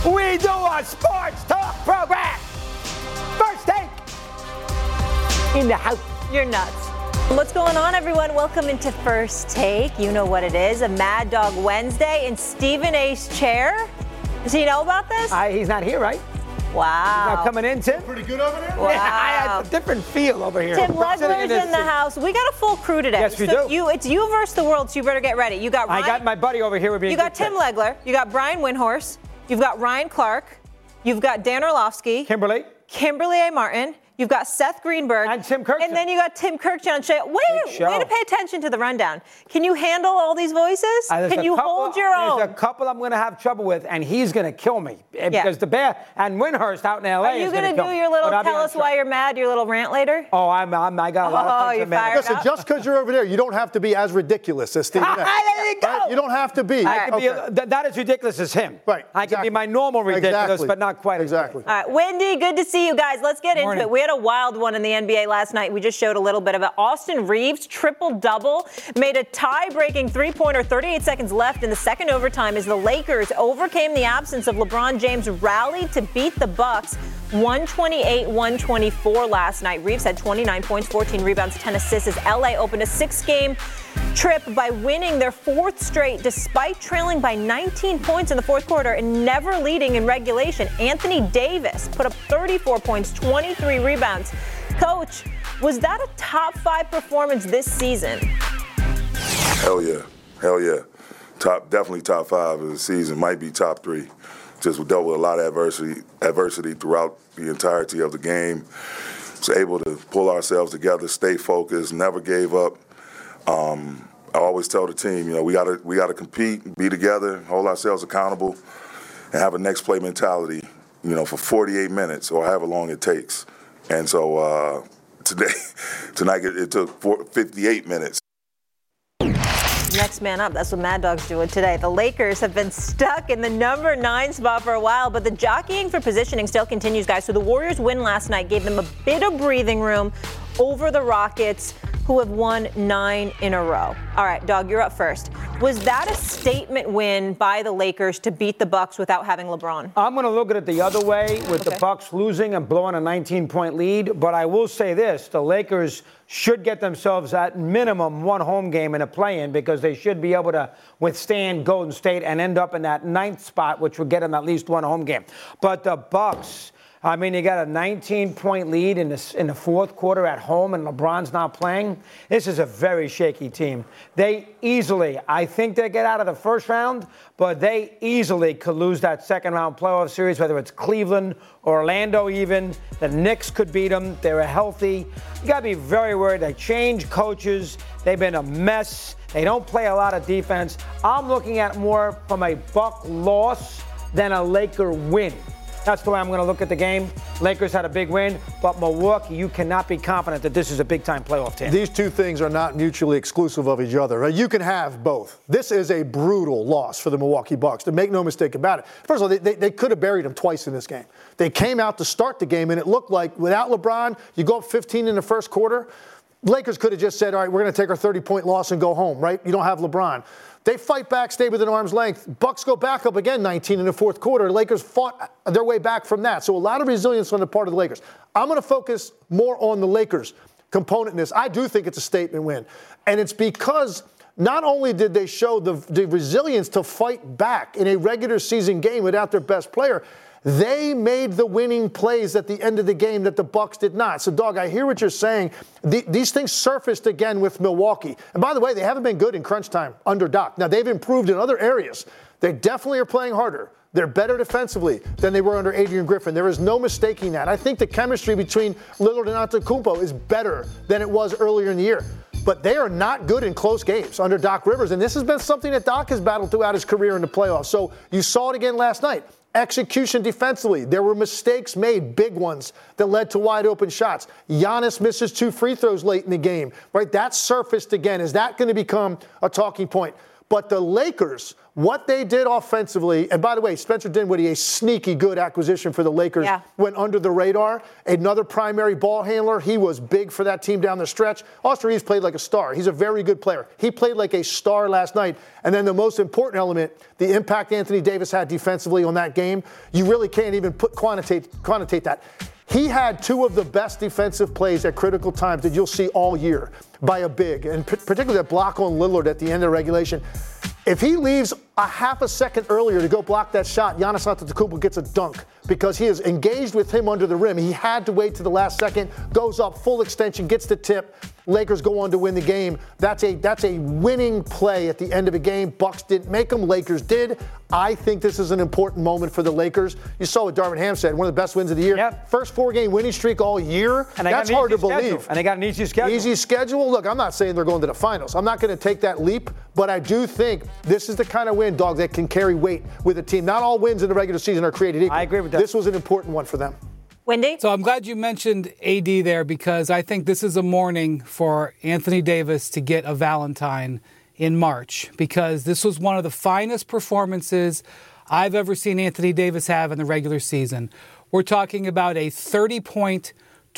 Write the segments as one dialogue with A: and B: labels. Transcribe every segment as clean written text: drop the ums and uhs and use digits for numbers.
A: We do a sports talk program. First Take in the house.
B: You're nuts. What's going on, everyone? Welcome into First Take. You know what it is, a Mad Dog Wednesday in Stephen A's chair. Does he know about this?
A: He's not here, right?
B: Wow.
A: He's not coming in, Tim?
C: Pretty good over there?
B: Wow.
A: Yeah, I had a different feel over here.
B: Tim Legler's in the house. We got a full crew today.
A: Yes, we do.
B: It's you versus the world, so you better get ready. You got Ryan,
A: I got my buddy over here with me.
B: You got Tim Legler. You got Brian Windhorst. You've got Ryan Clark. You've got Dan Orlovsky.
A: Kimberly
B: A. Martin. You've got Seth Greenberg.
A: and Tim Kirk.
B: And then you got Tim Kirkjohn. Way to pay attention to the rundown. Can you handle all these voices? Can you hold your own?
A: There's a couple I'm going to have trouble with, and he's going to kill me. Because the Bear and Windhorst out in L.A.
B: Are you going to do your little tell us why you're mad, your little rant later?
A: Oh, I got a lot of things
B: you're
A: to mad.
C: Listen, just because you're over there, you don't have to be as ridiculous as Stephen A.
A: There you go.
C: Right? You don't have to be.
A: I can be that as ridiculous as him.
C: Right.
A: I can be my normal ridiculous, but not quite
C: exactly.
B: All right, Wendy, good to see you guys. Let's get into it. We had a wild one in the NBA last night. We just showed a little bit of it. Austin Reeves, triple-double, made a tie-breaking three-pointer, 38 seconds left in the second overtime as the Lakers overcame the absence of LeBron James, rallied to beat the Bucks 128-124 last night. Reeves had 29 points, 14 rebounds, 10 assists as LA opened a six-game trip by winning their fourth straight despite trailing by 19 points in the fourth quarter and never leading in regulation. Anthony Davis put up 34 points, 23 rebounds. Coach, was that a top 5 performance this season?
D: Hell yeah. Definitely top 5 of the season. Might be top 3. Just we dealt with a lot of adversity throughout the entirety of the game. Was able to pull ourselves together, stay focused, never gave up. I always tell the team, we gotta compete, be together, hold ourselves accountable, and have a next play mentality, for 48 minutes or however long it takes. And so tonight it took 58 minutes.
B: Next man up. That's what Mad Dog's doing today. The Lakers have been stuck in the number 9 spot for a while, but the jockeying for positioning still continues, guys. So the Warriors' win last night gave them a bit of breathing room over the Rockets, who have won 9 in a row. All right, Dog, you're up first. Was that a statement win by the Lakers to beat the Bucks without having LeBron?
A: I'm going to look at it the other way with the Bucks losing and blowing a 19-point lead. But I will say this, the Lakers should get themselves at minimum one home game in a play-in because they should be able to withstand Golden State and end up in that 9th spot, which would get them at least one home game. But the Bucks, you got a 19-point lead in the fourth quarter at home, and LeBron's not playing. This is a very shaky team. They easily, I think they get out of the first round, but they easily could lose that second-round playoff series, whether it's Cleveland or Orlando even. The Knicks could beat them. They're healthy. You got to be very worried. They changed coaches. They've been a mess. They don't play a lot of defense. I'm looking at more from a Buck loss than a Laker win. That's the way I'm going to look at the game. Lakers had a big win, but Milwaukee, you cannot be confident that this is a big-time playoff team.
C: These two things are not mutually exclusive of each other. You can have both. This is a brutal loss for the Milwaukee Bucks, to make no mistake about it. First of all, they could have buried them twice in this game. They came out to start the game, and it looked like without LeBron, you go up 15 in the first quarter. Lakers could have just said, all right, we're going to take our 30-point loss and go home, right? You don't have LeBron. They fight back, stay within arm's length. Bucks go back up again 19 in the fourth quarter. Lakers fought their way back from that. So a lot of resilience on the part of the Lakers. I'm going to focus more on the Lakers component in this. I do think it's a statement win. And it's because not only did they show the resilience to fight back in a regular season game without their best player, they made the winning plays at the end of the game that the Bucks did not. So, Dog, I hear what you're saying. These things surfaced again with Milwaukee. And by the way, they haven't been good in crunch time under Doc. Now, they've improved in other areas. They definitely are playing harder. They're better defensively than they were under Adrian Griffin. There is no mistaking that. I think the chemistry between Lillard and Antetokounmpo is better than it was earlier in the year. But they are not good in close games under Doc Rivers. And this has been something that Doc has battled throughout his career in the playoffs. So you saw it again last night. Execution defensively. There were mistakes made, big ones, that led to wide open shots. Giannis misses 2 free throws late in the game, right? That surfaced again. Is that going to become a talking point? But the Lakers, What they did offensively, and by the way, Spencer Dinwiddie, a sneaky good acquisition for the Lakers, went under the radar. Another primary ball handler. He was big for that team down the stretch. Austin Reeves played like a star. He's a very good player. He played like a star last night. And then the most important element, the impact Anthony Davis had defensively on that game, you really can't even quantitate that. He had two of the best defensive plays at critical times that you'll see all year by a big, and particularly that block on Lillard at the end of regulation. If he leaves a half a second earlier to go block that shot, Giannis Antetokounmpo gets a dunk because he is engaged with him under the rim. He had to wait to the last second, goes up full extension, gets the tip. Lakers go on to win the game. That's a winning play at the end of a game. Bucks didn't make them. Lakers did. I think this is an important moment for the Lakers. You saw what Darvin Ham said, one of the best wins of the year.
A: Yep.
C: First 4-game winning streak all year.
A: And
C: that's hard to believe.
A: And they got an easy schedule.
C: Easy schedule. Look, I'm not saying they're going to the finals. I'm not going to take that leap, but I do think this is the kind of win, dog, that can carry weight with a team. Not all wins in the regular season are created equal.
A: I agree with that.
C: This was an important one for them.
B: Wendy?
E: So I'm glad you mentioned AD there because I think this is a morning for Anthony Davis to get a Valentine in March because this was one of the finest performances I've ever seen Anthony Davis have in the regular season. We're talking about a 30-point,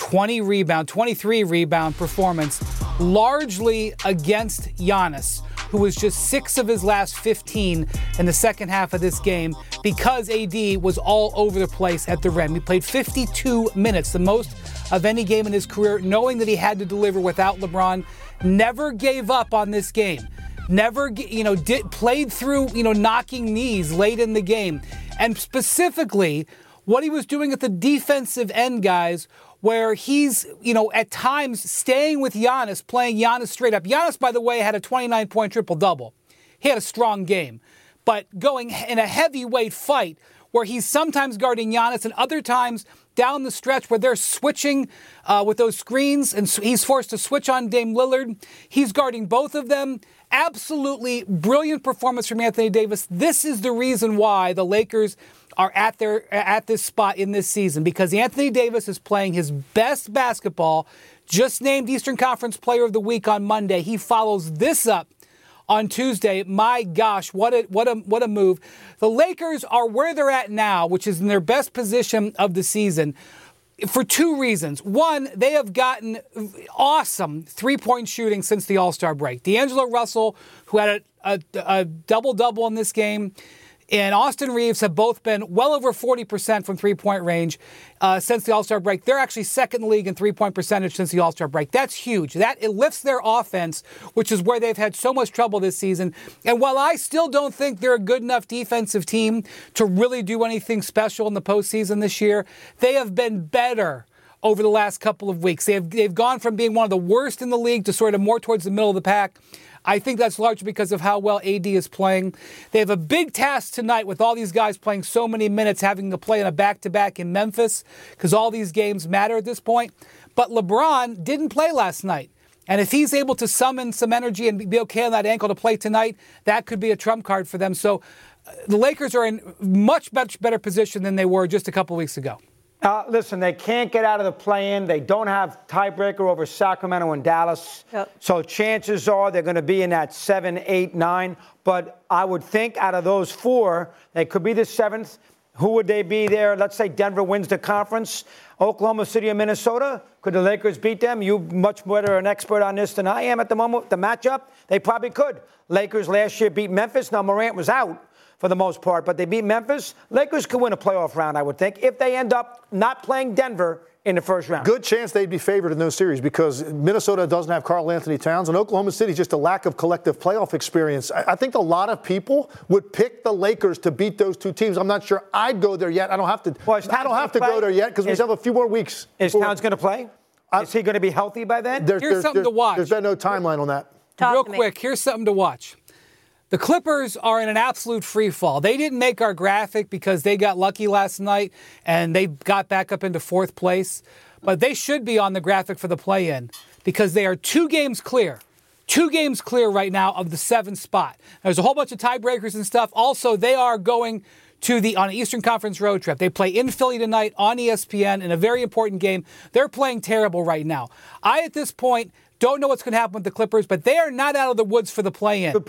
E: 23 rebound performance, largely against Giannis, who was just 6 of his last 15 in the second half of this game because AD was all over the place at the rim. He played 52 minutes, the most of any game in his career, knowing that he had to deliver without LeBron. Never gave up on this game. Never, played through, knocking knees late in the game. And specifically, what he was doing at the defensive end, guys, where he's, at times staying with Giannis, playing Giannis straight up. Giannis, by the way, had a 29-point triple-double. He had a strong game. But going in a heavyweight fight where he's sometimes guarding Giannis and other times down the stretch where they're switching with those screens and he's forced to switch on Dame Lillard. He's guarding both of them. Absolutely brilliant performance from Anthony Davis. This is the reason why the Lakers are at this spot in this season, because Anthony Davis is playing his best basketball, just named Eastern Conference Player of the Week on Monday. He follows this up on Tuesday. My gosh, what a move. The Lakers are where they're at now, which is in their best position of the season, for two reasons. One, they have gotten awesome three-point shooting since the All-Star break. D'Angelo Russell, who had a double-double in this game, and Austin Reeves have both been well over 40% from three-point range since the All-Star break. They're actually second in the league in three-point percentage since the All-Star break. That's huge. It lifts their offense, which is where they've had so much trouble this season. And while I still don't think they're a good enough defensive team to really do anything special in the postseason this year, they have been better over the last couple of weeks. They've gone from being one of the worst in the league to sort of more towards the middle of the pack. I think that's largely because of how well AD is playing. They have a big task tonight with all these guys playing so many minutes, having to play in a back-to-back in Memphis, because all these games matter at this point. But LeBron didn't play last night. And if he's able to summon some energy and be okay on that ankle to play tonight, that could be a trump card for them. So the Lakers are in much better position than they were just a couple weeks ago.
A: Listen, they can't get out of the play-in. They don't have tiebreaker over Sacramento and Dallas. Yep. So chances are they're going to be in that 7, 8, 9. But I would think out of those 4, they could be the 7th. Who would they be there? Let's say Denver wins the conference. Oklahoma City or Minnesota? Could the Lakers beat them? You much better an expert on this than I am at the moment. The matchup, they probably could. Lakers last year beat Memphis. Now Morant was out for the most part, but they beat Memphis. Lakers could win a playoff round, I would think, if they end up not playing Denver in the first round.
C: Good chance they'd be favored in those series because Minnesota doesn't have Karl Anthony Towns, and Oklahoma City just a lack of collective playoff experience. I think a lot of people would pick the Lakers to beat those two teams. I'm not sure I'd go there yet. I don't have to. Well, I don't have to go there yet because we have a few more weeks.
A: Is Towns going to play? Is he going to be healthy by then?
E: Here's something to watch.
C: There's been no timeline on that.
E: Real quick, here's something to watch. The Clippers are in an absolute free fall. They didn't make our graphic because they got lucky last night and they got back up into 4th place. But they should be on the graphic for the play-in because they are 2 games clear. 2 games clear right now of the 7th spot. There's a whole bunch of tiebreakers and stuff. Also, they are going on an Eastern Conference road trip. They play in Philly tonight on ESPN in a very important game. They're playing terrible right now. At this point, don't know what's going to happen with the Clippers, but they are not out of the woods for the play-in.
A: Good point.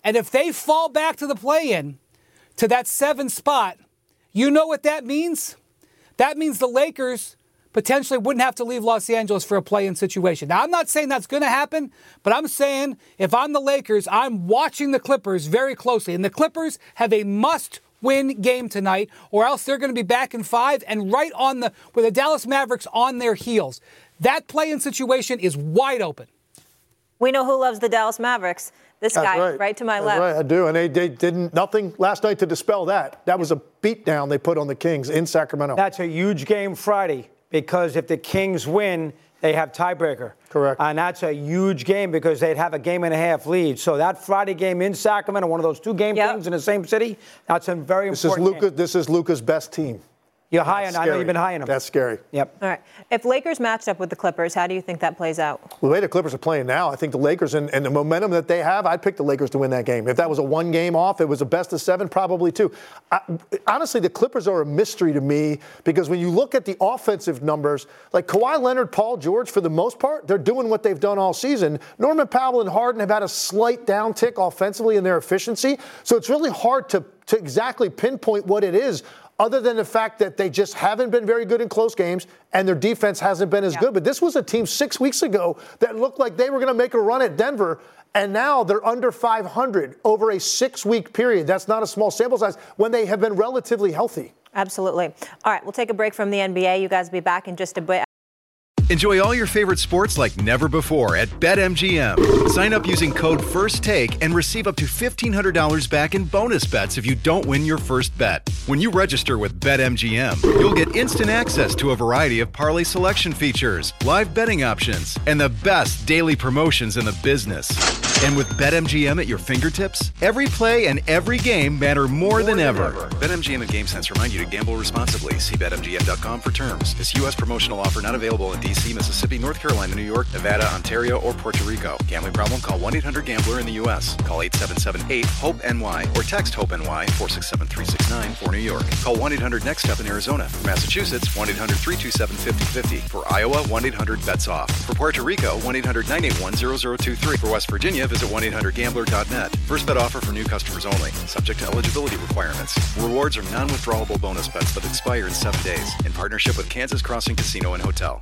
E: And if they fall back to the play-in, to that 7th spot, you know what that means? That means the Lakers potentially wouldn't have to leave Los Angeles for a play-in situation. Now, I'm not saying that's going to happen, but I'm saying if I'm the Lakers, I'm watching the Clippers very closely. And the Clippers have a must-win game tonight, or else they're going to be back in 5 and right on with the Dallas Mavericks on their heels. That play-in situation is wide open.
B: We know who loves the Dallas Mavericks. This guy, right to my left.
C: Right, I do. And they did nothing last night to dispel that. That was a beatdown they put on the Kings in Sacramento.
A: That's a huge game Friday because if the Kings win, they have tiebreaker.
C: Correct.
A: And that's a huge game because they'd have a game-and-a-half lead. So that Friday game in Sacramento, one of those 2 game things in the same city, that's a very important game.
C: This is Luka's best team.
A: You're high on. I know you've been high on him.
C: That's scary.
A: Yep.
B: All right. If Lakers matched up with the Clippers, how do you think that plays out?
C: Well, the way the Clippers are playing now, I think the Lakers and the momentum that they have, I'd pick the Lakers to win that game. If that was a 1 game off, it was a best of 7, probably 2. Honestly, the Clippers are a mystery to me because when you look at the offensive numbers, like Kawhi Leonard, Paul George, for the most part, they're doing what they've done all season. Norman Powell and Harden have had a slight downtick offensively in their efficiency. So it's really hard to exactly pinpoint what it is, other than the fact that they just haven't been very good in close games and their defense hasn't been as good. But this was a team 6 weeks ago that looked like they were going to make a run at Denver, and now they're under 500 over a 6-week period. That's not a small sample size when they have been relatively healthy.
B: Absolutely. All right, we'll take a break from the NBA. You guys will be back in just a bit.
F: Enjoy all your favorite sports like never before at BetMGM. Sign up using code FIRSTTAKE and receive up to $1,500 back in bonus bets if you don't win your first bet. When you register with BetMGM, you'll get instant access to a variety of parlay selection features, live betting options, and the best daily promotions in the business. And with BetMGM at your fingertips, every play and every game matter more than ever. BetMGM and GameSense remind you to gamble responsibly. See BetMGM.com for terms. This U.S. promotional offer not available in D.C., Mississippi, North Carolina, New York, Nevada, Ontario, or Puerto Rico. Gambling problem? Call 1-800-GAMBLER in the U.S. Call 877-8-HOPE-NY or text HOPE-NY 467-369 for New York. Call 1-800-NEXT-STEP in Arizona. For Massachusetts, 1-800-327-5050. For Iowa, 1-800-BETS-OFF. For Puerto Rico, 1-800-981-0023. For West Virginia, visit 1-800-GAMBLER.net. First bet offer for new customers only. Subject to eligibility requirements. Rewards are non-withdrawable bonus bets that expire in 7 days. In partnership with Kansas Crossing Casino and Hotel.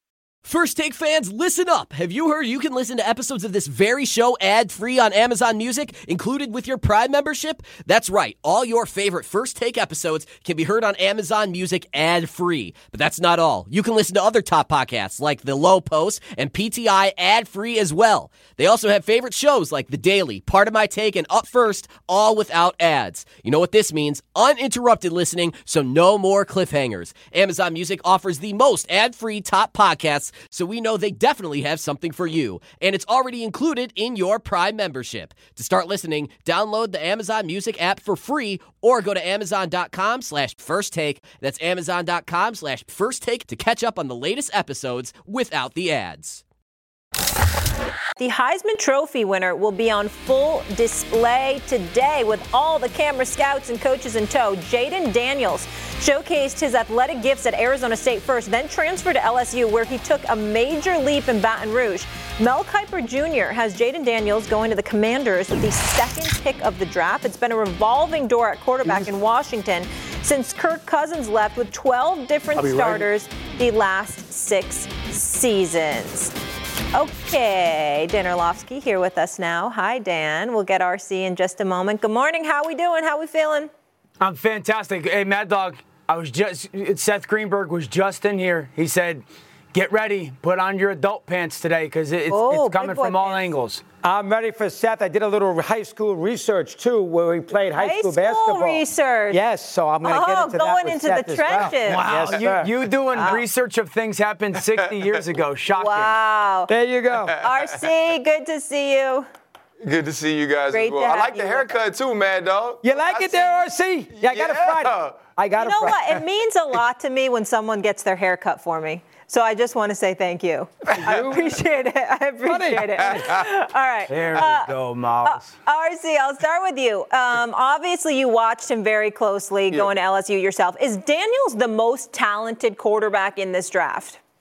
G: First Take fans, listen up. Have you heard you can listen to episodes of this very show ad-free on Amazon Music, included with your Prime membership? That's right. All your favorite First Take episodes can be heard on Amazon Music ad-free. But that's not all. You can listen to other top podcasts like The Low Post and PTI ad-free as well. They also have favorite shows like The Daily, Part of My Take, and Up First, all without ads. You know what this means? Uninterrupted listening, so no more cliffhangers. Amazon Music offers the most ad-free top podcasts, so we know they definitely have something for you. And it's already included in your Prime membership. To start listening, download the Amazon Music app for free or go to Amazon.com/firsttake. That's Amazon.com/firsttake to catch up on the latest episodes without the ads.
B: The Heisman Trophy winner will be on full display today with all the camera scouts and coaches in tow. Jayden Daniels showcased his athletic gifts at Arizona State first, then transferred to LSU where he took a major leap in Baton Rouge. Mel Kiper Jr. has Jayden Daniels going to the Commanders with the 2nd pick of the draft. It's been a revolving door at quarterback in Washington since Kirk Cousins left with 12 different starters the last 6 seasons. Okay, Dan Orlovsky here with us now. Hi, Dan. We'll get RC in just a moment. Good morning. How we doing? How we feeling?
H: I'm fantastic. Hey, Mad Dog, Seth Greenberg was just in here. He said, get ready, put on your adult pants today because it's coming from all angles.
A: I'm ready for Seth. I did a little high school research, too, where we played high school basketball.
B: Research.
A: Yes, so I'm going to get into that
B: going
A: with
B: into
A: Seth
B: the
A: as well.
B: trenches.
H: Wow,
A: Yes,
H: you doing research of things happened 60 years ago. Shocking.
B: Wow.
A: There you go.
B: RC, good to see you.
I: Good to see you guys
B: Great
I: as well.
B: to
I: I
B: have
I: like the
B: you
I: haircut too, Mad Dog.
A: You like it there, RC? Yeah, I got a Friday. I got
B: You
A: a
B: know
A: Friday.
B: what? It means a lot to me when someone gets their hair cut for me. So I just want to say thank you. I appreciate it. I appreciate it. All right.
H: There we go, Miles.
B: RC, I'll start with you. Obviously, you watched him very closely going to LSU yourself. Is Daniels the most talented quarterback in this draft?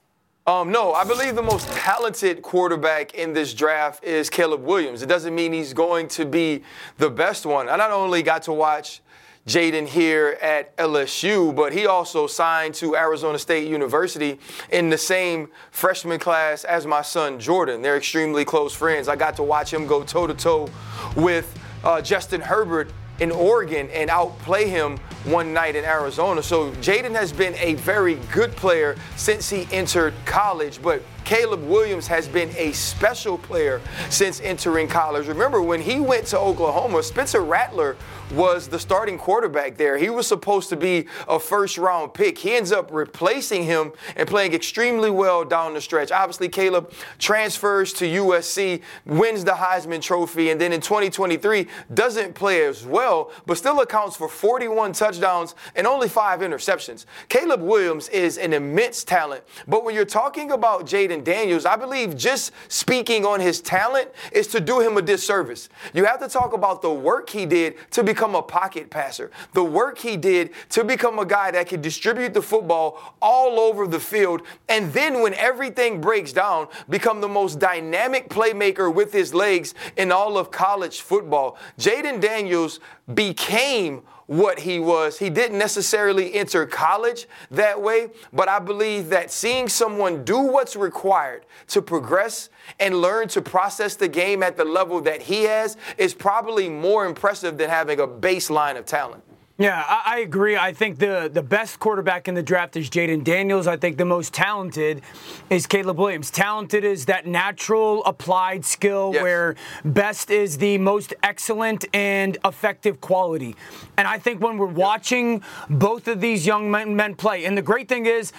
I: No, I believe the most talented quarterback in this draft is Caleb Williams. It doesn't mean he's going to be the best one. I not only got to watch Jayden here at LSU, but he also signed to Arizona State University in the same freshman class as my son Jordan. They're extremely close friends. I got to watch him go toe-to-toe with Justin Herbert in Oregon and outplay him one night in Arizona. So Jayden has been a very good player since he entered college, but Caleb Williams has been a special player since entering college. Remember, when he went to Oklahoma, Spencer Rattler was the starting quarterback there. He was supposed to be a first-round pick. He ends up replacing him and playing extremely well down the stretch. Obviously, Caleb transfers to USC, wins the Heisman Trophy, and then in 2023 doesn't play as well, but still accounts for 41 touchdowns and only 5 interceptions. Caleb Williams is an immense talent, but when you're talking about Jayden Daniels, I believe just speaking on his talent is to do him a disservice. You have to talk about the work he did to become a pocket passer, the work he did to become a guy that could distribute the football all over the field, and then when everything breaks down, become the most dynamic playmaker with his legs in all of college football. Jayden Daniels became what he was. He didn't necessarily enter college that way, but I believe that seeing someone do what's required to progress and learn to process the game at the level that he has is probably more impressive than having a baseline of talent.
H: Yeah, I agree. I think the best quarterback in the draft is Jayden Daniels. I think the most talented is Caleb Williams. Talented is that natural applied skill where best is the most excellent and effective quality. And I think when we're watching both of these young men play, and the great thing is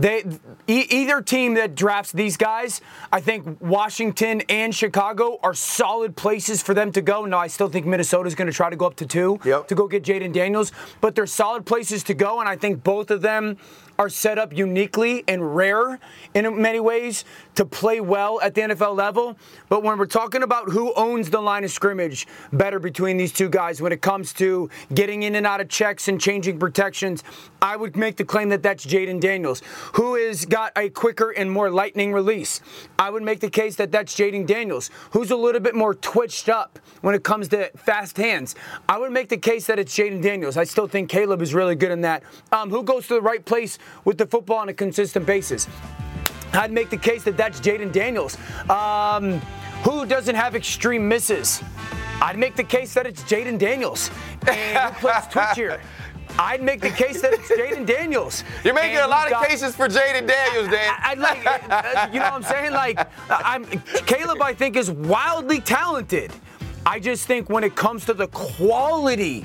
H: either team that drafts these guys, I think Washington and Chicago are solid places for them to go. Now, I still think Minnesota's going to try to go up to 2 to go get Jayden Daniels. But they're solid places to go, and I think both of them are set up uniquely and rare in many ways to play well at the NFL level. But when we're talking about who owns the line of scrimmage better between these two guys when it comes to getting in and out of checks and changing protections, I would make the claim that that's Jayden Daniels. Who has got a quicker and more lightning release? I would make the case that that's Jayden Daniels. Who's a little bit more twitched up when it comes to fast hands? I would make the case that it's Jayden Daniels. I still think Caleb is really good in that. Who goes to the right place with the football on a consistent basis? I'd make the case that that's Jayden Daniels. Who doesn't have extreme misses? I'd make the case that it's Jayden Daniels. And who plays twitchier? I'd make the case that it's Jayden Daniels.
I: You're making a lot of cases for Jayden Daniels, Dan.
H: I'd like, you know what I'm saying? Like, Caleb, I think, is wildly talented. I just think when it comes to the quality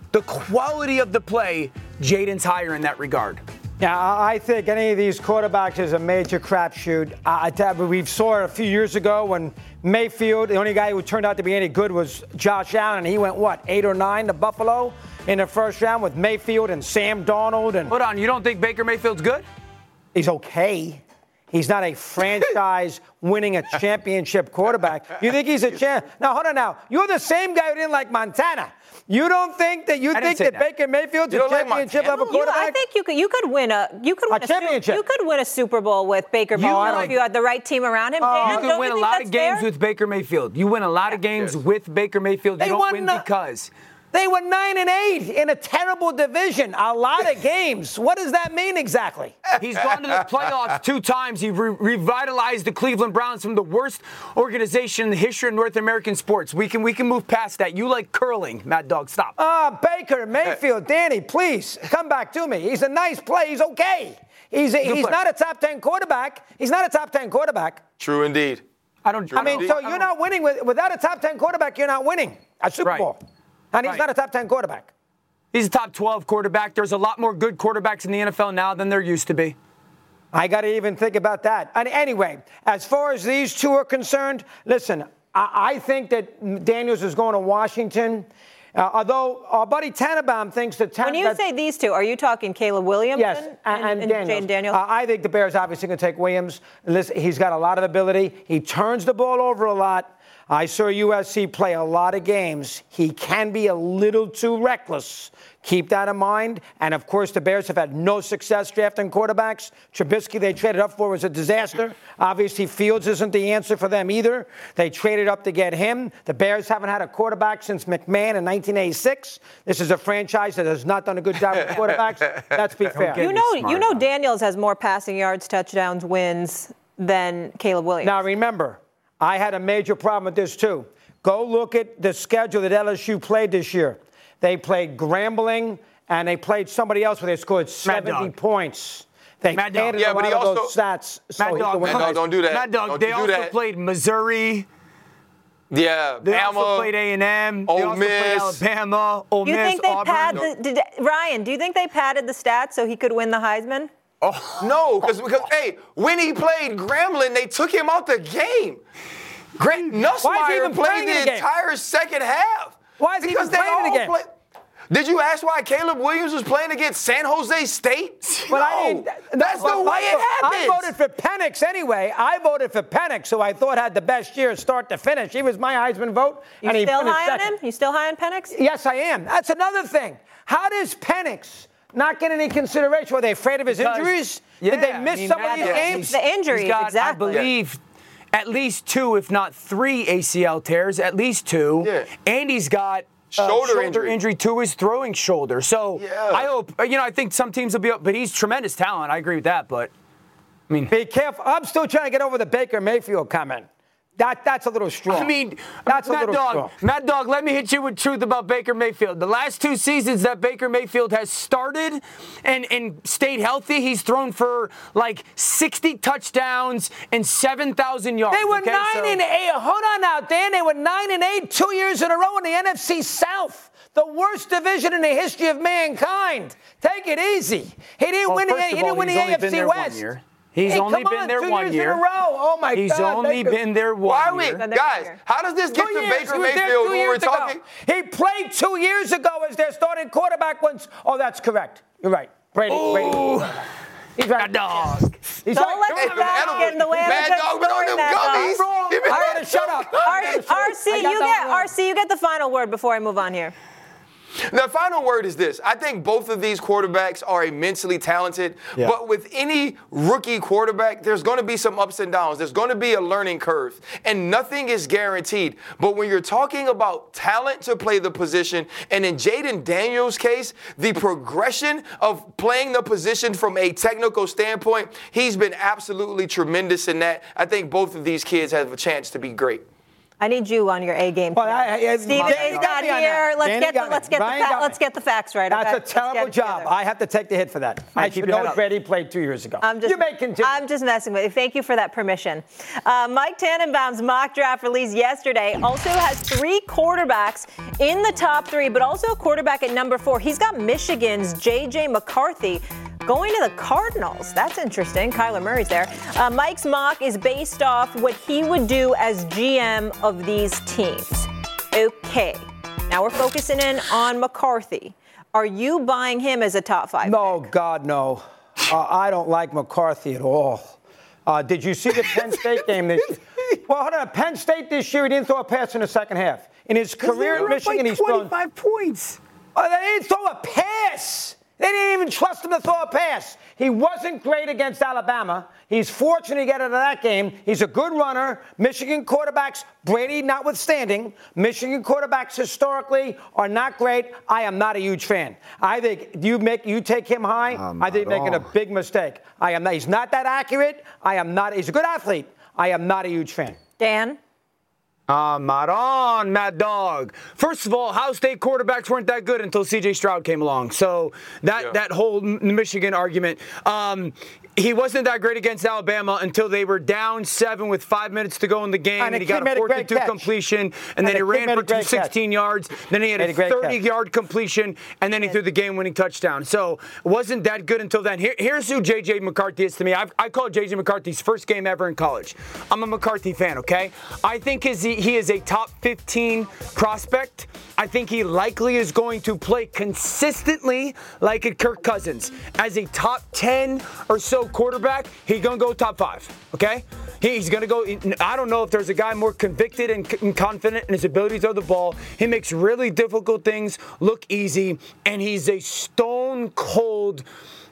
H: of the play, Jayden's higher in that regard.
A: Yeah, I think any of these quarterbacks is a major crapshoot. We saw it a few years ago when Mayfield, the only guy who turned out to be any good was Josh Allen. He went, 8 or 9 to Buffalo in the first round with Mayfield and Sam Darnold. And
H: hold on, you don't think Baker Mayfield's good?
A: He's okay. He's not a franchise winning a championship quarterback. You think he's a champ? Now, hold on now. You're the same guy who didn't like Montana. You don't think that Baker Mayfield's a championship level quarterback?
B: I think you could win a championship. You could win a Super Bowl with Baker Mayfield if you had the right team around him.
H: You could win a lot of games with Baker Mayfield. You win a lot of games with Baker Mayfield. You don't win because.
A: They won 9-8 in a terrible division. A lot of games. What does that mean exactly?
H: He's gone to the playoffs 2 times. He revitalized the Cleveland Browns from the worst organization in the history of North American sports. We can move past that. You like curling, Mad Dog. Stop.
A: Baker Mayfield, Danny, please come back to me. He's a nice play. He's okay. He's not a top 10 quarterback. He's not a top 10 quarterback.
I: True indeed.
A: You're not winning without a top 10 quarterback. You're not winning a Super Bowl. And he's not a top 10 quarterback.
H: He's a top 12 quarterback. There's a lot more good quarterbacks in the NFL now than there used to be.
A: I got to even think about that. And anyway, as far as these two are concerned, listen, I think that Daniels is going to Washington. Although our buddy Tannenbaum thinks that
B: when you say these two, are you talking Caleb Williams?
A: Yes, and Jayden Daniels. I think the Bears obviously going to take Williams. Listen, he's got a lot of ability. He turns the ball over a lot. I saw USC play a lot of games. He can be a little too reckless. Keep that in mind. And, of course, the Bears have had no success drafting quarterbacks. Trubisky, they traded up for, was a disaster. Obviously, Fields isn't the answer for them either. They traded up to get him. The Bears haven't had a quarterback since McMahon in 1986. This is a franchise that has not done a good job with quarterbacks. Let's be fair.
B: You know Daniels has more passing yards, touchdowns, wins than Caleb Williams.
A: Now, remember, I had a major problem with this, too. Go look at the schedule that LSU played this year. They played Grambling, and they played somebody else where they scored 70 points. They added a lot of those stats.
I: Mad Dog, don't do that.
H: Mad Dog, they also played Missouri.
I: Yeah,
H: they also played A&M.
I: Ole Miss.
H: They also played Alabama, Ole Miss,
B: think they
H: Auburn.
B: Ryan, do you think they padded the stats so he could win the Heisman?
I: Oh, no, because hey, when he played Grambling, they took him out the game. Grant Nussmeier played the entire second half.
A: Why is he even playing the game?
I: Did you ask why Caleb Williams was playing against San Jose State?
A: Well,
I: that's the way it happens.
A: I voted for Penix anyway. I voted for Penix, who I thought had the best year start to finish. He was my Heisman vote.
B: You still high on him? You still high on Penix?
A: Yes, I am. That's another thing. How does Penix not get any consideration? Were they afraid of his injuries? Did they miss some of these games?
B: The injuries, exactly.
H: I believe at least 2, if not 3 ACL tears, at least 2. Yeah. And he's got shoulder injury to his throwing shoulder. So I hope, I think some teams will be up, but he's tremendous talent. I agree with that, but I mean.
A: Be careful. I'm still trying to get over the Baker Mayfield comment. That's a little strong.
H: I mean,
A: that's a little strong.
H: Mad Dog, let me hit you with truth about Baker Mayfield. The last 2 seasons that Baker Mayfield has started and stayed healthy, he's thrown for like 60 touchdowns and 7,000 yards.
A: They were 9-8. Hold on now, Dan. They were 9-8 2 years in a row in the NFC South. The worst division in the history of mankind. Take it easy. He didn't win the AFC West.
H: He's only been there 1 year.
A: 2 years in a row. Oh, my God.
H: He's only been there 1 year.
I: Guys, how does this get to Baker Mayfield when we're talking?
A: He played 2 years ago as their starting quarterback once. Oh, that's correct. You're right. Brady. He's right.
H: Dog.
A: He's
B: Don't let the dog get in the way of
I: Mad Dog, but on them gummies.
A: I gotta shut up.
B: RC, you get the final word before I move on here.
I: The final word is this. I think both of these quarterbacks are immensely talented, but with any rookie quarterback, there's going to be some ups and downs. There's going to be a learning curve, and nothing is guaranteed. But when you're talking about talent to play the position, and in Jayden Daniels' case, the progression of playing the position from a technical standpoint, he's been absolutely tremendous in that. I think both of these kids have a chance to be great.
B: I need you on your A game.
A: Well,
B: Stephen A's got here. Let's get the facts right.
A: That's a terrible job. I have to take the hit for that. I should know Brady played 2 years ago.
B: I'm just messing with you. Thank you for that permission. Mike Tannenbaum's mock draft released yesterday also has 3 quarterbacks in the top 3, but also a quarterback at number 4. He's got Michigan's J.J. McCarthy going to the Cardinals. That's interesting. Kyler Murray's there. Mike's mock is based off what he would do as GM of these teams. Okay. Now we're focusing in on McCarthy. Are you buying him as a top 5
A: No,
B: pick?
A: God, no. I don't like McCarthy at all. Did you see the Penn State game this year? Well, hold on. Penn State this year, he didn't throw a pass in the second half. In his career at Michigan, he's thrown
H: 25 points.
A: They didn't throw a pass. They didn't even trust him to throw a pass. He wasn't great against Alabama. He's fortunate to get out of that game. He's a good runner. Michigan quarterbacks, Brady notwithstanding, Michigan quarterbacks historically are not great. I am not a huge fan. I think you take him high, I think you're making a big mistake. He's not that accurate. He's a good athlete. I am not a huge fan.
B: Dan?
H: Mad Dog. First of all, Ohio State quarterbacks weren't that good until C.J. Stroud came along. So that whole Michigan argument. He wasn't that great against Alabama until they were down 7 with 5 minutes to go in the game, and he got a 4th and 2 completion, and then he ran for 216 yards. Then he had a 30-yard completion, and then he threw the game-winning touchdown. So it wasn't that good until then. Here's who J.J. McCarthy is to me. I call J.J. McCarthy's first game ever in college. I'm a McCarthy fan, okay? I think as he me, he is a top 15 prospect. I think he likely is going to play consistently like a Kirk Cousins. As a top 10 or so quarterback, he's going to go top 5, okay? He's going to go, I don't know if there's a guy more convicted and confident in his ability to throw the ball. He makes really difficult things look easy, and he's a stone cold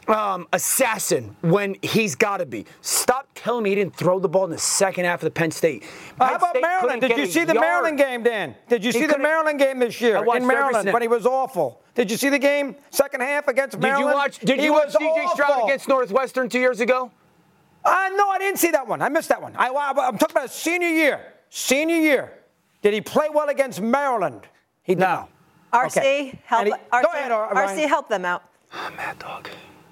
H: assassin when he's got to be. Stop telling me he didn't throw the ball in the second half of the Penn State.
A: How about Maryland? Did you see the Maryland game, Dan? Did you see the Maryland game this year in Maryland when he was awful? Did you see the game second half against Maryland?
H: Did you watch C.J. Stroud against Northwestern 2 years ago?
A: No, I didn't see that one. I missed that one. I'm talking about senior year. Senior year. Did he play well against Maryland? He did not.
B: RC, help.
A: Go ahead,
B: RC, help them out.
H: Mad Dog.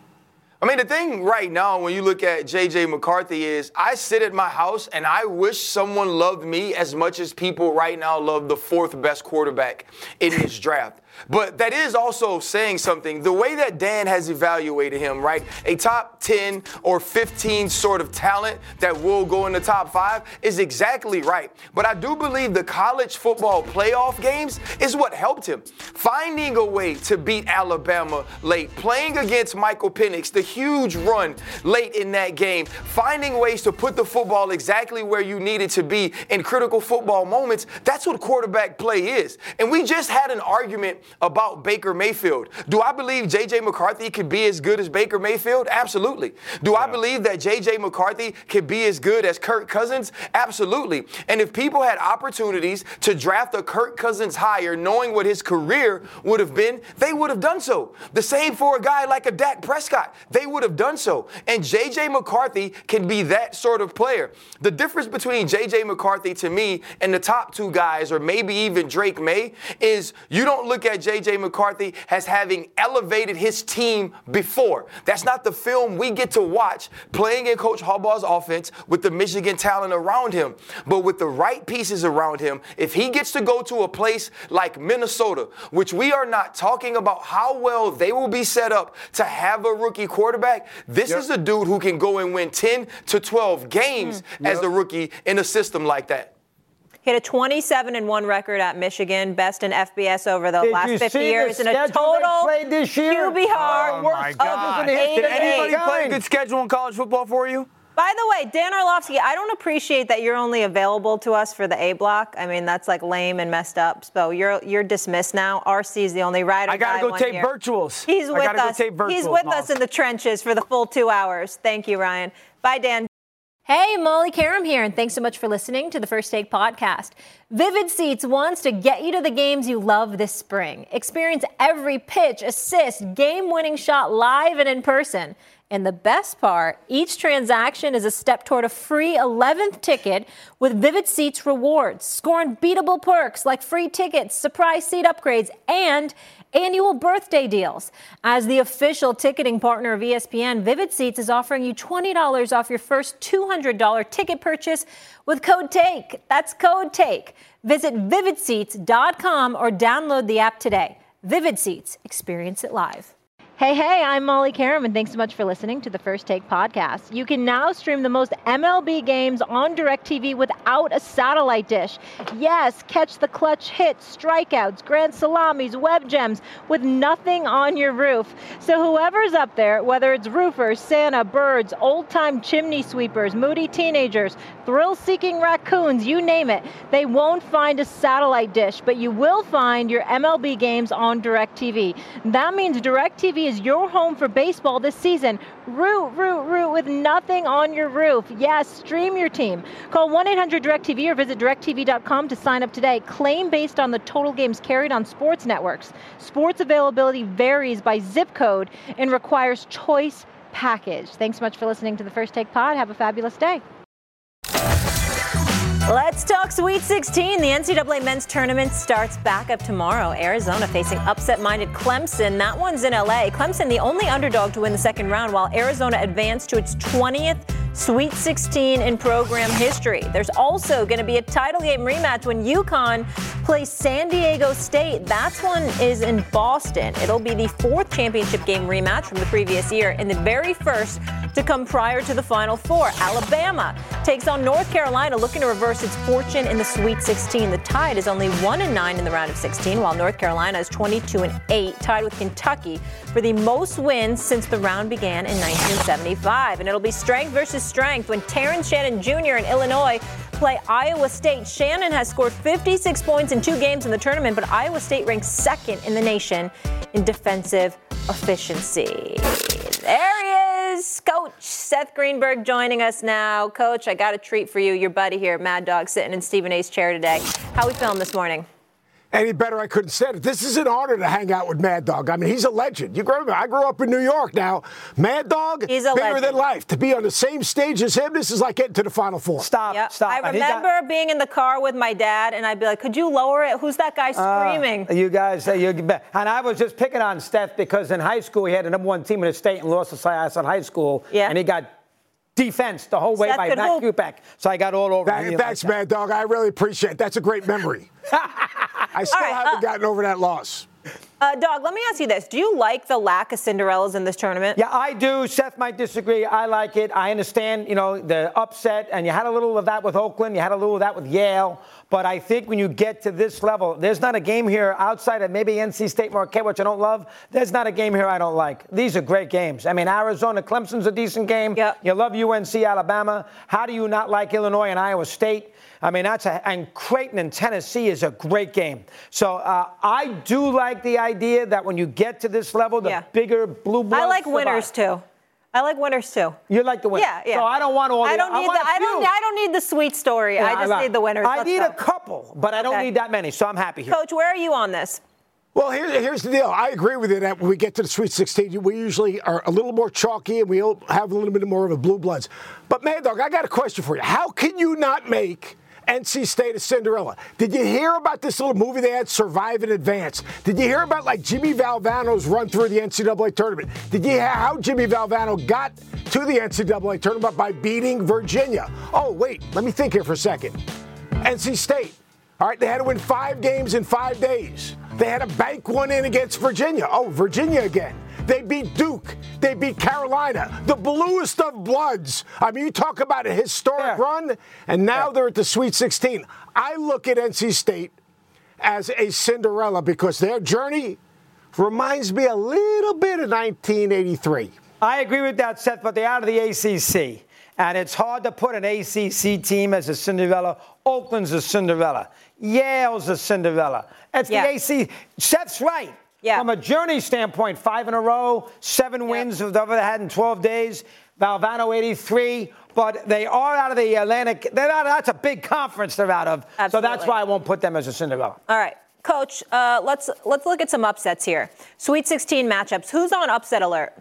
I: I mean, the thing right now when you look at J.J. McCarthy is I sit at my house and I wish someone loved me as much as people right now love the 4th best quarterback in this draft. But that is also saying something. The way that Dan has evaluated him, right, a top 10 or 15 sort of talent that will go in the top 5 is exactly right. But I do believe the college football playoff games is what helped him. Finding a way to beat Alabama late, playing against Michael Penix, the huge run late in that game, finding ways to put the football exactly where you need it to be in critical football moments, that's what quarterback play is. And we just had an argument about Baker Mayfield. Do I believe J.J. McCarthy could be as good as Baker Mayfield? Absolutely. Do I believe that J.J. McCarthy could be as good as Kirk Cousins? Absolutely. And if people had opportunities to draft a Kirk Cousins higher, knowing what his career would have been, they would have done so. The same for a guy like a Dak Prescott. They would have done so. And J.J. McCarthy can be that sort of player. The difference between J.J. McCarthy to me and the top 2 guys, or maybe even Drake May, is you don't look at J.J. McCarthy as having elevated his team before. That's not the film we get to watch playing in Coach Harbaugh's offense with the Michigan talent around him. But with the right pieces around him, if he gets to go to a place like Minnesota, which we are not talking about how well they will be set up to have a rookie quarterback, this is a dude who can go and win 10 to 12 games as the rookie in a system like that.
B: He had a 27-1 record at Michigan, best in FBS over the last 50 years, and a total QBR of 88.
H: Did anybody play a good schedule in college football for you?
B: By the way, Dan Orlovsky, I don't appreciate that you're only available to us for the A block. I mean, that's like lame and messed up. So you're dismissed now. RC's the only rider.
H: I gotta go tape virtuals.
B: He's with us. He's with us in the trenches for the full 2 hours. Thank you, Ryan. Bye, Dan. Hey, Molly Karam here, and thanks so much for listening to the First Take podcast. Vivid Seats wants to get you to the games you love this spring. Experience every pitch, assist, game-winning shot live and in person. And the best part, each transaction is a step toward a free 11th ticket with Vivid Seats rewards. Score unbeatable perks like free tickets, surprise seat upgrades, and annual birthday deals. As the official ticketing partner of ESPN, Vivid Seats is offering you $20 off your first $200 ticket purchase with code TAKE. That's code TAKE. Visit vividseats.com or download the app today. Vivid Seats. Experience it live. Hey, I'm Molly Karam, and thanks so much for listening to the First Take podcast. You can now stream the most MLB games on DirecTV without a satellite dish. Yes, catch the clutch hits, strikeouts, grand salamis, web gems with nothing on your roof. So whoever's up there, whether it's roofers, Santa, birds, old-time chimney sweepers, moody teenagers, thrill-seeking raccoons, you name it, they won't find a satellite dish, but you will find your MLB games on DirecTV. That means DirecTV is your home for baseball this season. Root with nothing on your roof. Yes, stream your team. Call 1-800-DirecTV or visit DirecTV.com to sign up today. Claim based on the total games carried on sports networks. Sports availability varies by zip code and requires choice package. Thanks so much for listening to the First Take Pod. Have a fabulous day. Let's talk Sweet 16. The NCAA men's tournament starts back up tomorrow. Arizona facing upset-minded Clemson. That one's in LA. Clemson, the only underdog to win the second round, while Arizona advanced to its 20th Sweet 16 in program history. There's also going to be a title game rematch when UConn plays San Diego State. That one is in Boston. It'll be the fourth championship game rematch from the previous year and the very first to come prior to the Final Four. Alabama takes on North Carolina, looking to reverse its fortune in the Sweet 16. The Tide is only 1-9 in the round of 16, while North Carolina is 22-8, tied with Kentucky for the most wins since the round began in 1975. And it'll be strength versus strength when Terrence Shannon Jr. in Illinois play Iowa State. Shannon has scored 56 points in 2 games in the tournament, but Iowa State ranks second in the nation in defensive efficiency. There he is, Coach Seth Greenberg joining us now. Coach, I got a treat for you. Your buddy here, Mad Dog, sitting in Stephen A's chair today. How we feeling this morning?
J: Any better I couldn't say it. This is an honor to hang out with Mad Dog. I mean, he's a legend. I grew up in New York now. Mad Dog,
B: he's a
J: bigger
B: legend.
J: Than life. To be on the same stage as him, this is like getting to the Final Four.
A: Stop.
B: I remember being in the car with my dad, and I'd be like, could you lower it? Who's that guy screaming?
A: You guys, and I was just picking on Steph because in high school he had the number 1 team in the state and lost to class in high school.
B: Yeah.
A: And he got defense the whole way
B: Seth
A: by
B: could
A: Matt
B: hoop.
A: Kupek. So I got all over him.
J: Thanks, Mad Dog. I really appreciate it. That's a great memory. I still haven't gotten over that loss.
B: Dog, let me ask you this. Do you like the lack of Cinderellas in this tournament?
A: Yeah, I do. Seth might disagree. I like it. I understand, the upset, and you had a little of that with Oakland. You had a little of that with Yale. But I think when you get to this level, there's not a game here outside of maybe NC State Marquette, which I don't love. There's not a game here I don't like. These are great games. I mean, Arizona, Clemson's a decent game.
B: Yep.
A: You love UNC, Alabama. How do you not like Illinois and Iowa State? I mean, and Creighton and Tennessee is a great game. So I do like the idea that when you get to this level, the bigger blue bloods
B: I like
A: survive.
B: winners too. I like winners too.
A: You like the winners.
B: Yeah.
A: So I don't want all the.
B: I don't need the sweet story.
A: Yeah,
B: I just need the winners.
A: I need a couple, but I don't need that many. So I'm happy here.
B: Coach, where are you on this?
J: Well, here's the deal. I agree with you that when we get to the Sweet 16, we usually are a little more chalky and we have a little bit more of a blue bloods. But, Mad Dog, I got a question for you. How can you not make NC State a Cinderella? Did you hear about this little movie they had, Survive in Advance? Did you hear about, like, Jimmy Valvano's run through the NCAA tournament? Did you hear how Jimmy Valvano got to the NCAA tournament by beating Virginia? Oh, wait, let me think here for a second. NC State. All right, they had to win 5 games in 5 days. They had to bank one in against Virginia. Oh, Virginia again. They beat Duke. They beat Carolina. The bluest of bloods. I mean, you talk about a historic run, and now they're at the Sweet 16. I look at NC State as a Cinderella because their journey reminds me a little bit of 1983.
A: I agree with that, Seth, but they're out of the ACC. And it's hard to put an ACC team as a Cinderella. Oakland's a Cinderella. Yale's a Cinderella. It's the ACC. Seth's right.
B: Yeah.
A: From a journey standpoint, 5 in a row, 7 wins of the other had in 12 days. Valvano 83, but they are out of the Atlantic. That's a big conference they're out of.
B: Absolutely.
A: So that's why I won't put them as a Cinderella.
B: All right, Coach. Let's look at some upsets here. Sweet 16 matchups. Who's on upset alert?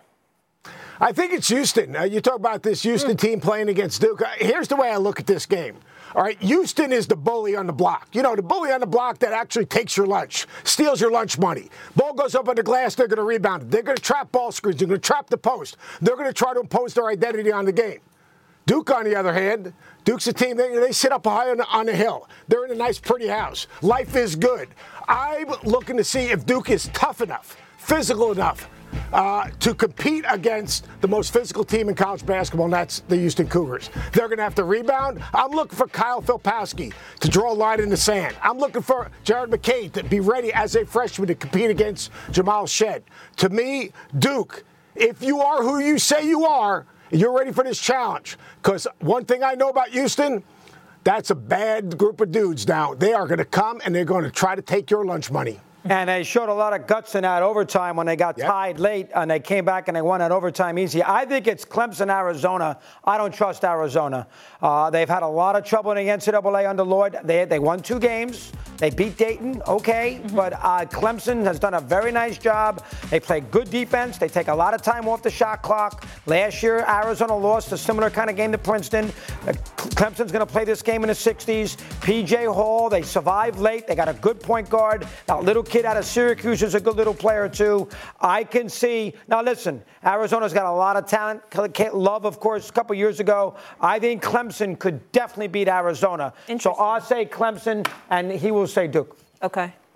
J: I think it's Houston. You talk about this Houston team playing against Duke. Here's the way I look at this game. All right, Houston is the bully on the block. You know, the bully on the block that actually takes your lunch, steals your lunch money. Ball goes up on the glass, they're going to rebound it. They're going to trap ball screens. They're going to trap the post. They're going to try to impose their identity on the game. Duke, on the other hand, Duke's a team, they sit up high on the hill. They're in a nice, pretty house. Life is good. I'm looking to see if Duke is tough enough, physical enough, to compete against the most physical team in college basketball, and that's the Houston Cougars. They're going to have to rebound. I'm looking for Kyle Filipowski to draw a line in the sand. I'm looking for Jared McCain to be ready as a freshman to compete against Jamal Shead. To me, Duke, if you are who you say you are, you're ready for this challenge. Because one thing I know about Houston, that's a bad group of dudes now. They are going to come and they're going to try to take your lunch money.
A: And they showed a lot of guts in that overtime when they got tied late, and they came back and they won that overtime easy. I think it's Clemson, Arizona. I don't trust Arizona. They've had a lot of trouble in the NCAA under Lloyd. They won 2 games. They beat Dayton, okay, but Clemson has done a very nice job. They play good defense. They take a lot of time off the shot clock. Last year, Arizona lost a similar kind of game to Princeton. Clemson's going to play this game in the 60s. P.J. Hall, they survived late. They got a good point guard. That little kid out of Syracuse is a good little player, too. I can see. Now, listen, Arizona's got a lot of talent. Love, of course, a couple years ago. I think Clemson could definitely beat Arizona. So I'll say Clemson, and he will say Duke.
B: Okay.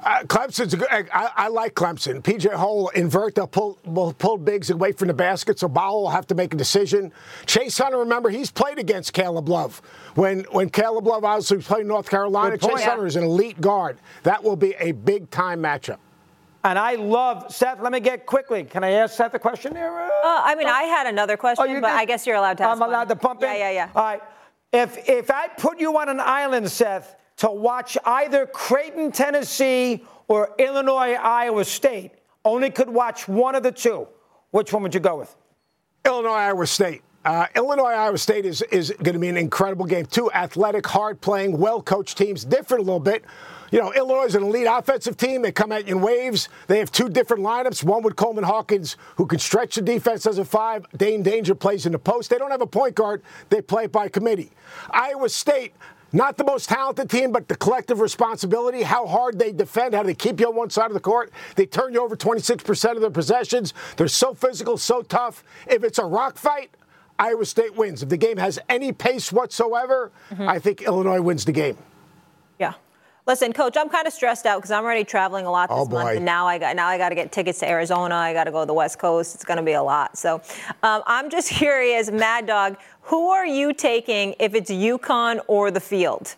J: Clemson's good. I like Clemson. PJ Hull invert. They'll pull bigs away from the basket, so Ball will have to make a decision. Chase Hunter, remember, he's played against Caleb Love. When Caleb Love obviously played North Carolina, Chase Hunter is an elite guard. That will be a big-time matchup.
A: And I love Seth. Let me get quickly. Can I ask Seth a question there?
B: I had another question, but I guess you're allowed to ask
A: I'm allowed to pump in?
B: Yeah.
A: All right. If I put you on an island, Seth, to watch either Creighton, Tennessee, or Illinois, Iowa State, only could watch one of the two, which one would you go with?
J: Illinois, Iowa State. Illinois, Iowa State is going to be an incredible game. Two athletic, hard-playing, well-coached teams, different a little bit. You know, Illinois is an elite offensive team. They come at you in waves. They have two different lineups, one with Coleman Hawkins, who can stretch the defense as a 5. Dane Danger plays in the post. They don't have a point guard. They play it by committee. Iowa State, not the most talented team, but the collective responsibility, how hard they defend, how they keep you on one side of the court. They turn you over 26% of their possessions. They're so physical, so tough. If it's a rock fight, Iowa State wins. If the game has any pace whatsoever, I think Illinois wins the game.
B: Yeah. Listen, Coach, I'm kind of stressed out because I'm already traveling a lot this month, and now I got to get tickets to Arizona. I got to go to the West Coast. It's going to be a lot. So I'm just curious, Mad Dog, who are you taking if it's UConn or the field?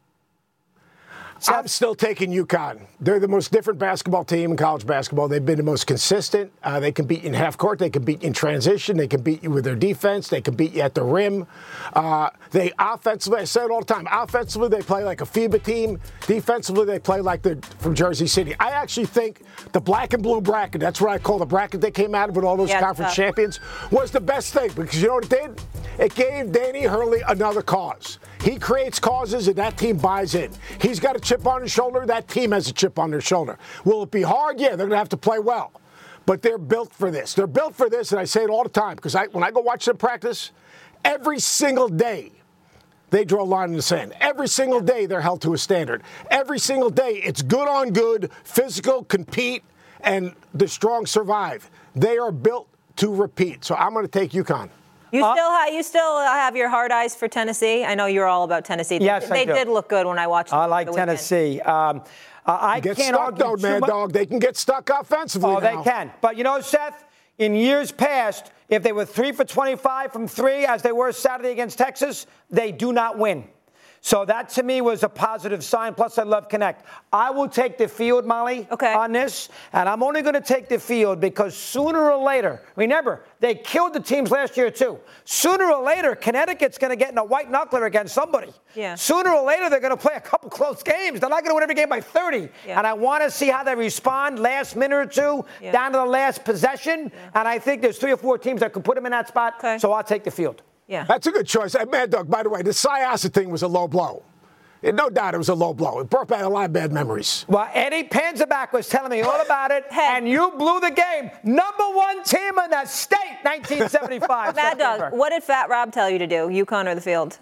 J: I'm still taking UConn. They're the most different basketball team in college basketball. They've been the most consistent. They can beat you in half court. They can beat you in transition. They can beat you with their defense. They can beat you at the rim. They offensively, I say it all the time, offensively they play like a FIBA team. Defensively they play like they're from Jersey City. I actually think the black and blue bracket, that's what I call the bracket they came out of with all those conference champions, was the best thing because you know what it did? It gave Danny Hurley another cause. He creates causes and that team buys in. He's got a chip on his shoulder. That team has a chip on their shoulder. Will it be hard? Yeah, they're going to have to play well. But they're built for this. They're built for this, and I say it all the time because when I go watch them practice, every single day they draw a line in the sand. Every single day they're held to a standard. Every single day it's good on good, physical, compete, and the strong survive. They are built to repeat. So I'm going to take UConn.
B: You still have your hard eyes for Tennessee? I know you're all about Tennessee.
A: Yes,
B: they did look good when I watched them.
A: I like Tennessee. I
J: get
A: can't
J: stuck, though, Mad Dog. They can get stuck offensively.
A: Oh, they can. But you know, Seth, in years past, if they were 3 for 25 from 3, as they were Saturday against Texas, they do not win. So that, to me, was a positive sign. Plus, I love Connect. I will take the field, Molly, on this. And I'm only going to take the field because sooner or later, remember, they killed the teams last year, too. Sooner or later, Connecticut's going to get in a white knuckler against somebody.
B: Yeah.
A: Sooner or later, they're going to play a couple close games. They're not going to win every game by 30.
B: Yeah.
A: And I want to see how they respond last minute or two, down to the last possession. Yeah. And I think there's 3 or 4 teams that could put them in that spot. So I'll take the field.
B: Yeah.
J: That's a good choice. Mad Dog, by the way, the Syosset thing was a low blow. No doubt it was a low blow. It brought back a lot of bad memories.
A: Well, Eddie Panzerback was telling me all about it, and you blew the game. Number 1 team in that state, 1975.
B: Mad Dog, what did Fat Rob tell you to do, UConn or the field?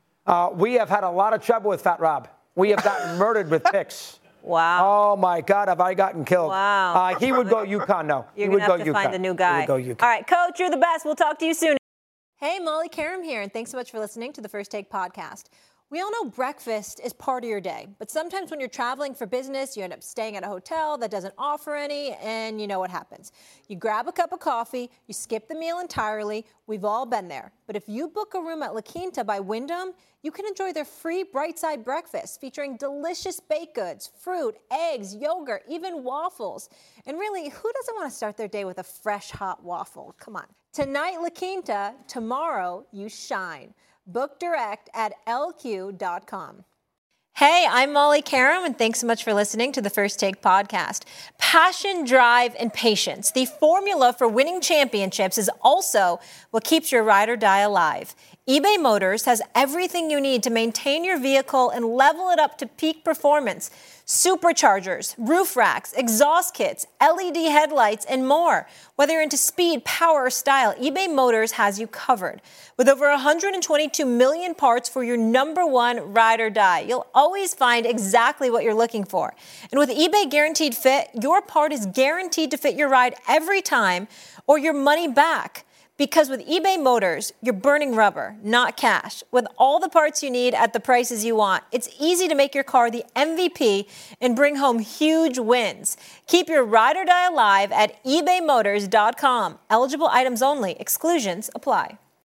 A: We have had a lot of trouble with Fat Rob. We have gotten murdered with picks.
B: Wow.
A: Oh, my God, have I gotten killed.
B: Wow.
A: He would go UConn, no.
B: You're going to have to find a new guy.
A: He would go UConn.
B: All right, Coach, you're the best. We'll talk to you soon. Hey, Molly Karam here, and thanks so much for listening to the First Take podcast. We all know breakfast is part of your day, but sometimes when you're traveling for business, you end up staying at a hotel that doesn't offer any, and you know what happens. You grab a cup of coffee, you skip the meal entirely. We've all been there. But if you book a room at La Quinta by Wyndham, you can enjoy their free Brightside breakfast featuring delicious baked goods, fruit, eggs, yogurt, even waffles. And really, who doesn't want to start their day with a fresh, hot waffle? Come on. Tonight, La Quinta. Tomorrow, you shine. Book direct at lq.com. Hey, I'm Molly Karam, and thanks so much for listening to the First Take podcast. Passion, drive, and patience. The formula for winning championships is also what keeps your ride or die alive. eBay Motors has everything you need to maintain your vehicle and level it up to peak performance. Superchargers, roof racks, exhaust kits, LED headlights, and more. Whether you're into speed, power, or style, eBay Motors has you covered. With over 122 million parts for your number 1 ride or die, you'll always find exactly what you're looking for. And with eBay Guaranteed Fit, your part is guaranteed to fit your ride every time or your money back. Because with eBay Motors, you're burning rubber, not cash. With all the parts you need at the prices you want, it's easy to make your car the MVP and bring home huge wins. Keep your ride or die alive at ebaymotors.com. Eligible items only. Exclusions apply.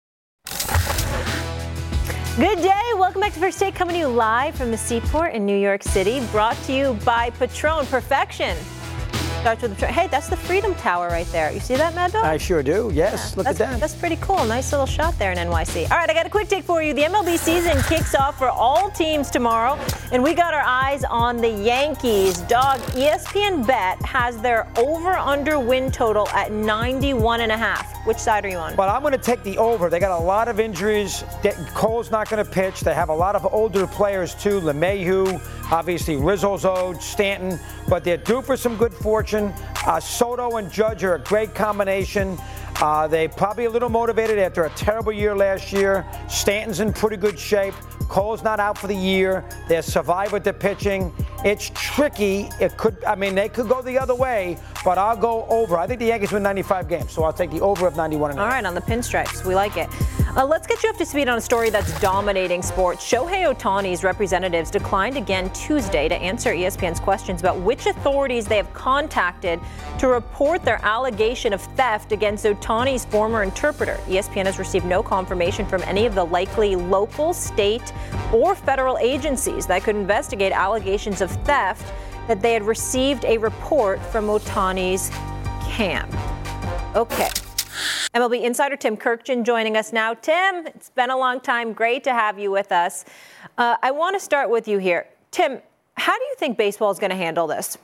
B: Good day. Welcome back to First Take, coming to you live from the Seaport in New York City. Brought to you by Patron Perfection. Starts with the, hey, that's the Freedom Tower right there. You see that, Mad Dog?
A: I sure do. Yes, look at that.
B: That's pretty cool. Nice little shot there in NYC. All right, I got a quick take for you. The MLB season kicks off for all teams tomorrow, and we got our eyes on the Yankees. Dog, ESPN Bet has their over-under win total at 91.5. Which side are you on?
A: Well, I'm going to take the over. They got a lot of injuries. Cole's not going to pitch. They have a lot of older players, too. LeMahieu, obviously Rizzo's owed, Stanton. But they're due for some good fortune. Soto and Judge are a great combination. They probably a little motivated after a terrible year last year. Stanton's in pretty good shape. Cole's not out for the year. They survive with the pitching. It's tricky. They could go the other way, but I'll go over. I think the Yankees win 95 games, so I'll take the over of 91.5.
B: All right, on the pinstripes. We like it. Let's get you up to speed on a story that's dominating sports. Shohei Ohtani's representatives declined again Tuesday to answer ESPN's questions about which authorities they have contacted to report their allegation of theft against Ohtani's former interpreter. ESPN has received no confirmation from any of the likely local, state, or federal agencies that could investigate allegations of theft that they had received a report from Ohtani's camp. Okay. MLB insider Tim Kurkjian joining us now. Tim, it's been a long time. Great to have you with us. I want to start with you here. Tim, how do you think baseball is going to handle this?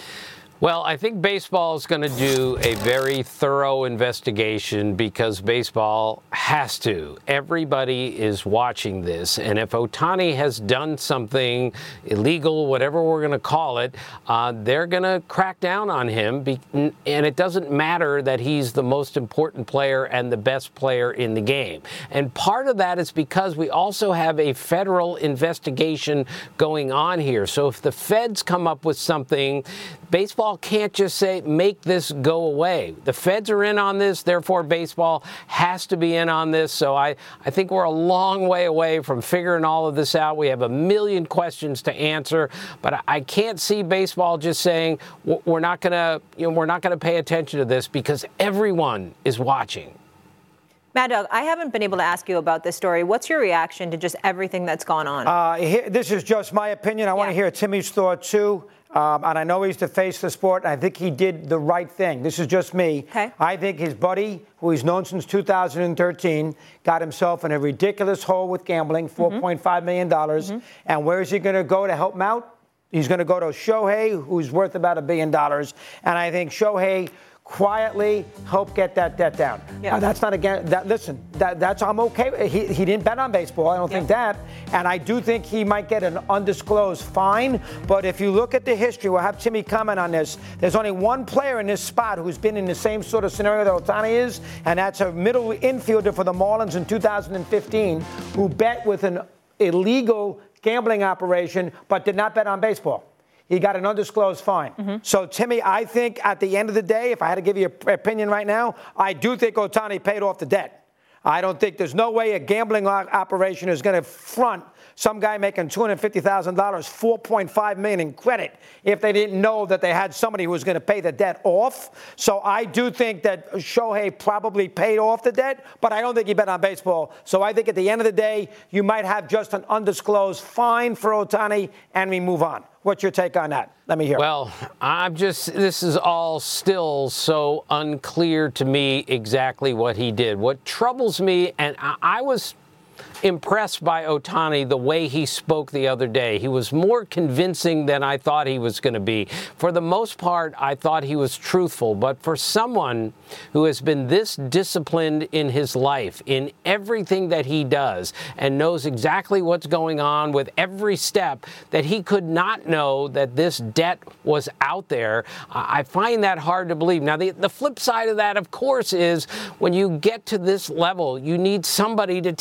K: Well, I think baseball is going to do a very thorough investigation because baseball has to. Everybody is watching this. And if Ohtani has done something illegal, whatever we're going to call it, they're going to crack down on him. And it doesn't matter that he's the most important player and the best player in the game. And part of that is because we also have a federal investigation going on here. So if the feds come up with something, baseball can't just say, make this go away. The feds are in on this, therefore baseball has to be in on this. So I think we're a long way away from figuring all of this out. We have a million questions to answer, but I can't see baseball just saying we're not going to pay attention to this because everyone is watching.
B: Mad Dog, I haven't been able to ask you about this story. What's your reaction to just everything that's gone on?
A: This is just my opinion. I want to hear Timmy's thought, too. And I know he's to face the sport. I think he did the right thing. This is just me.
B: Okay.
A: I think his buddy, who he's known since 2013, got himself in a ridiculous hole with gambling, $4.5 million. And where is he going to go to help him out? He's going to go to Shohei, who's worth about $1 billion. And I think Shohei quietly help get that debt down. Yeah. That's not again. That's I'm okay. He didn't bet on baseball. I don't think that. And I do think he might get an undisclosed fine. But if you look at the history, we'll have Timmy comment on this. There's only one player in this spot who's been in the same sort of scenario that Ohtani is, and that's a middle infielder for the Marlins in 2015 who bet with an illegal gambling operation but did not bet on baseball. He got an undisclosed fine. So, Timmy, I think at the end of the day, if I had to give you an opinion right now, I do think Ohtani paid off the debt. I don't think there's no way a gambling operation is going to front some guy making $250,000, $4.5 million in credit if they didn't know that they had somebody who was going to pay the debt off. So I do think that Shohei probably paid off the debt, but I don't think he bet on baseball. So I think at the end of the day, you might have just an undisclosed fine for Ohtani, and we move on. What's your take on that? Let me hear.
K: Well, this is all still so unclear to me exactly what he did. What troubles me, and I was impressed by Ohtani the way he spoke the other day. He was more convincing than I thought he was going to be. For the most part, I thought he was truthful. But for someone who has been this disciplined in his life, in everything that he does, and knows exactly what's going on with every step, that he could not know that this debt was out there, I find that hard to believe. Now, the flip side of that, of course, is when you get to this level, you need somebody to take care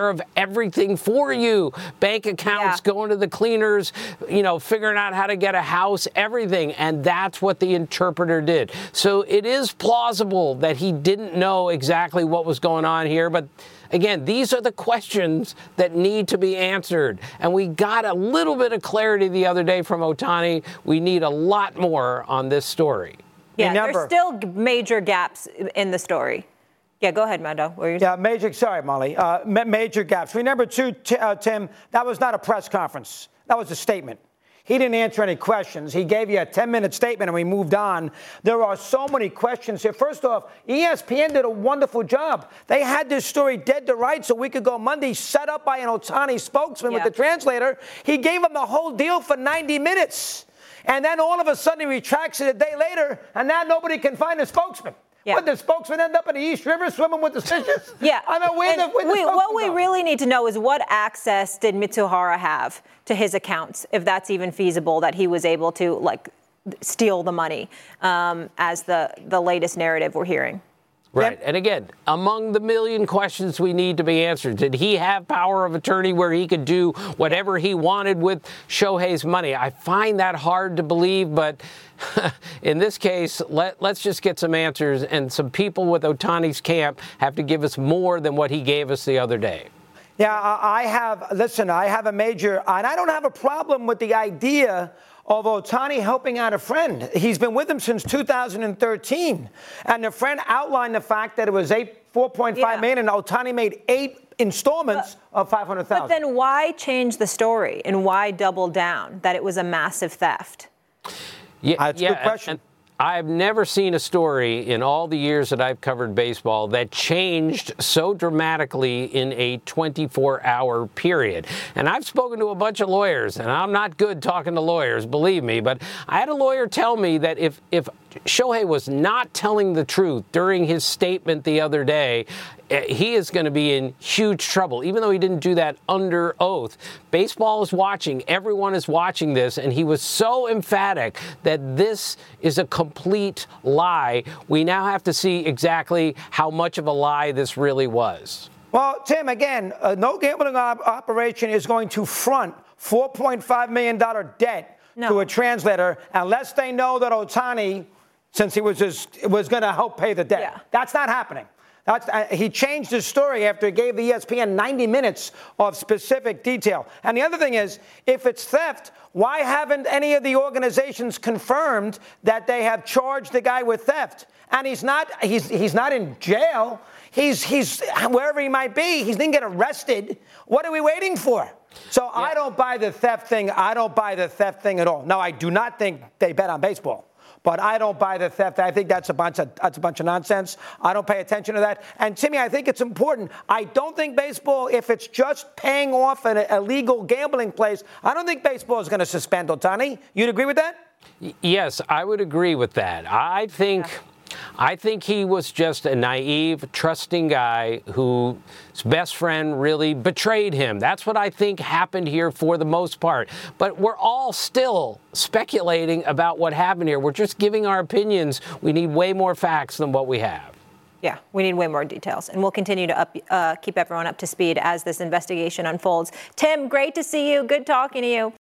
K: care of everything for you. Bank accounts, going to the cleaners, figuring out how to get a house, everything. And that's what the interpreter did. So it is plausible that he didn't know exactly what was going on here. But again, these are the questions that need to be answered. And we got a little bit of clarity the other day from Ohtani. We need a lot more on this story.
B: Yeah, there's still major gaps in the story. Yeah, go ahead, Mando.
A: Sorry, Molly. Major gaps. Remember, too, Tim, that was not a press conference. That was a statement. He didn't answer any questions. He gave you a 10-minute statement, and we moved on. There are so many questions here. First off, ESPN did a wonderful job. They had this story dead to rights a week ago Monday, set up by an Ohtani spokesman with the translator. He gave him the whole deal for 90 minutes. And then all of a sudden he retracts it a day later, and now nobody can find a spokesman. Yeah. Would the spokesman end up in the East River swimming with the fishes?
B: Yeah.
A: I mean,
B: what we really need to know is what access did Mitsuhara have to his accounts, if that's even feasible, that he was able to, steal the money, as the latest narrative we're hearing.
K: Right.
B: Yep.
K: And again, among the million questions we need to be answered, did he have power of attorney where he could do whatever he wanted with Shohei's money? I find that hard to believe, but in this case, let's just get some answers, and some people with Ohtani's camp have to give us more than what he gave us the other day.
A: Yeah, I have a major, and I don't have a problem with the idea of Ohtani helping out a friend. He's been with him since 2013. And the friend outlined the fact that it was $4.5 million, and Ohtani made 8 installments of $500,000.
B: But then why change the story, and why double down that it was a massive theft?
K: Yeah,
A: that's a good question.
K: And I've never seen a story in all the years that I've covered baseball that changed so dramatically in a 24-hour period. And I've spoken to a bunch of lawyers, and I'm not good talking to lawyers, believe me, but I had a lawyer tell me that if Shohei was not telling the truth during his statement the other day, he is going to be in huge trouble, even though he didn't do that under oath. Baseball is watching. Everyone is watching this, and he was so emphatic that this is a complete lie. We now have to see exactly how much of a lie this really was.
A: Well, Tim, again, no gambling operation is going to front $4.5 million debt to a translator unless they know that Ohtani, since he was going to help pay the debt.
B: Yeah.
A: That's not happening. He changed his story after he gave the ESPN 90 minutes of specific detail. And the other thing is, if it's theft, why haven't any of the organizations confirmed that they have charged the guy with theft? And he's not in jail. He's wherever he might be. He didn't get arrested. What are we waiting for? So I don't buy the theft thing. I don't buy the theft thing at all. No, I do not think they bet on baseball. But I don't buy the theft. I think that's a bunch of nonsense. I don't pay attention to that. And, Timmy, I think it's important. I don't think baseball, if it's just paying off an illegal gambling place, I don't think baseball is going to suspend Ohtani. You'd agree with that?
K: Yes, I would agree with that. I think he was just a naive, trusting guy whose best friend really betrayed him. That's what I think happened here for the most part. But we're all still speculating about what happened here. We're just giving our opinions. We need way more facts than what we have.
B: Yeah, we need way more details. And we'll continue to keep everyone up to speed as this investigation unfolds. Tim, great to see you. Good talking to you.